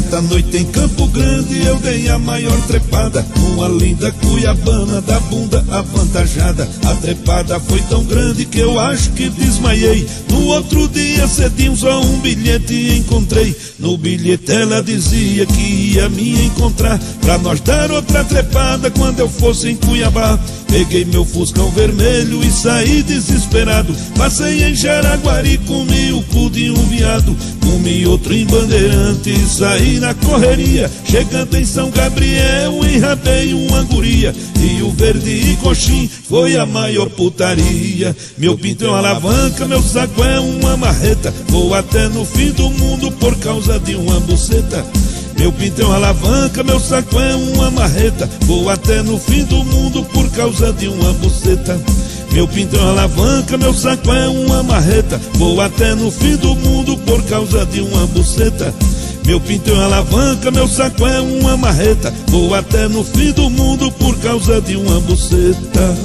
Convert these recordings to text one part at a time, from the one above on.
Certa noite em Campo Grande eu dei a maior trepada, uma linda cuiabana da bunda avantajada. A trepada foi tão grande que eu acho que desmaiei. No outro dia cedinho só um bilhete encontrei. No bilhete ela dizia que ia me encontrar pra nós dar outra trepada quando eu fosse em Cuiabá. Peguei meu fuscão vermelho e saí desesperado. Passei em Jaraguari, comi o cu de um viado. Comi outro em Bandeirante e saí na correria. Chegando em São Gabriel, enrabei uma guria. Rio Verde e Coxim foi a maior putaria. Meu pinto é uma alavanca, meu saco é uma marreta. Vou até no fim do mundo por causa de uma buceta. Meu pinto é uma alavanca, meu saco é uma marreta. Vou até no fim do mundo por causa de uma buceta. Meu pinto é uma alavanca, meu saco é uma marreta. Vou até no fim do mundo por causa de uma buceta. Meu pinto é uma alavanca, meu saco é uma marreta. Vou até no fim do mundo por causa de uma buceta.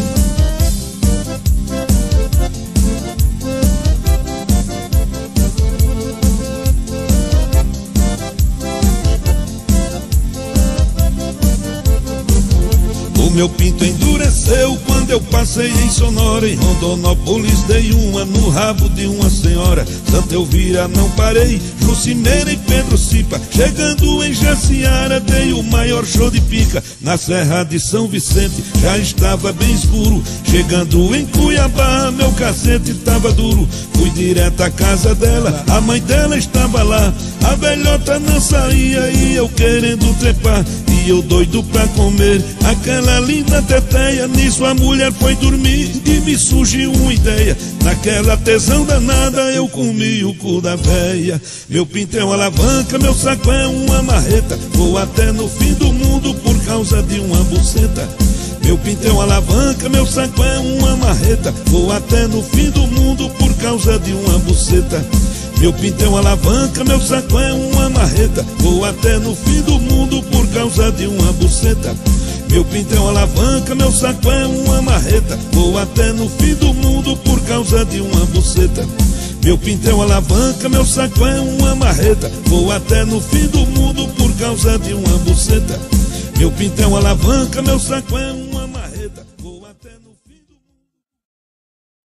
O meu pinto endureceu quando eu passei em Sonora. Em Rondonópolis dei uma no rabo de uma senhora. Santa Elvira não parei, Jucimeira e Pedro Cipa. Chegando em Jaciara dei o maior show de pica. Na Serra de São Vicente já estava bem escuro. Chegando em Cuiabá meu cacete estava duro. Fui direto à casa dela, a mãe dela estava lá. A velhota não saía e eu querendo trepar. E eu doido pra comer aquela linda teteia. Nisso a mulher foi dormir e me surgiu uma ideia. Naquela tesão danada eu comi o cu da véia. Meu pinto é uma alavanca, meu saco é uma marreta. Vou até no fim do mundo por causa de uma buceta. Meu pinto é uma alavanca, meu saco é uma marreta. Vou até no fim do mundo por causa de uma buceta. Meu pinto é uma alavanca, meu saco é uma marreta. Vou até no fim do mundo por causa de uma buceta. Meu pinto é uma alavanca, meu saco é uma marreta. Vou até no fim do mundo por causa de uma buceta. Meu pinto é uma alavanca, meu saco é uma marreta. Vou até no fim do mundo por causa de uma buceta. Meu pinto é uma alavanca, meu saco é uma